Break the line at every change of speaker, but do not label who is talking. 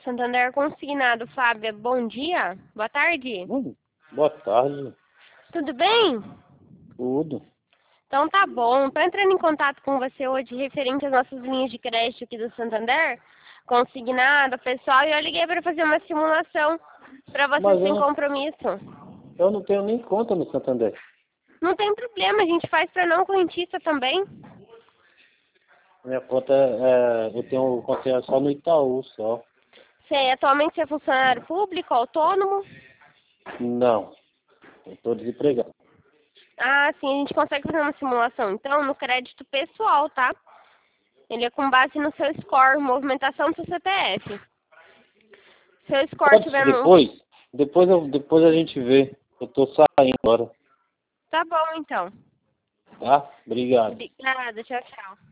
Santander Consignado. Flávia, bom dia. Boa tarde.
Boa tarde.
Tudo bem?
Tudo.
Então tá bom. Estou entrando em contato com você hoje referente às nossas linhas de crédito aqui do Santander, consignado, pessoal, e eu liguei para fazer uma simulação para você
Mas
sem compromisso.
eu não tenho nem conta no Santander.
Não tem problema, a gente faz para não correntista também.
Minha conta eu tenho conta só no Itaú só.
Atualmente você é funcionário público, autônomo?
Não, eu estou desempregado.
Ah, sim, a gente consegue fazer uma simulação, então, no crédito pessoal, tá? Ele é com base no seu score, movimentação do seu CPF. Seu score
Pode
tiver
ser
no...
depois a gente vê. Eu estou saindo agora.
Tá bom, então.
Tá? Obrigado.
Obrigada, tchau, tchau.